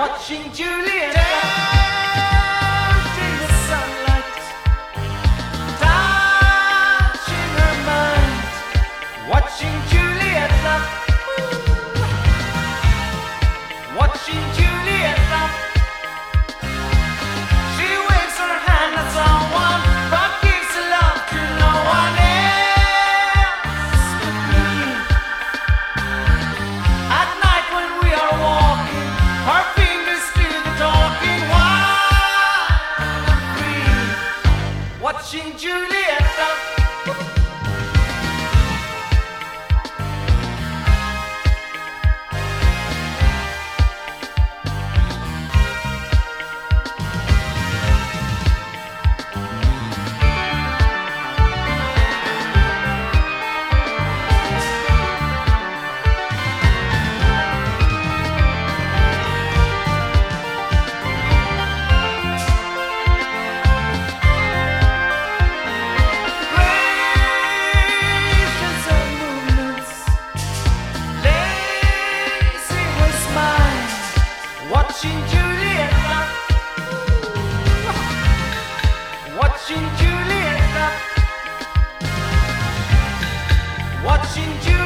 Watching Juliet dance in the sunlight, touching her mind. Watching Juliet love, watching Juliet love. She waves her hand at someone, but gives her love to no one else but me. At night when we are walking, her fingers do the talking while I'm free. Watching Juliet love. Gracious of movements, lazy her smile. Watching Juliet love, watching Juliet love, watching Juliet.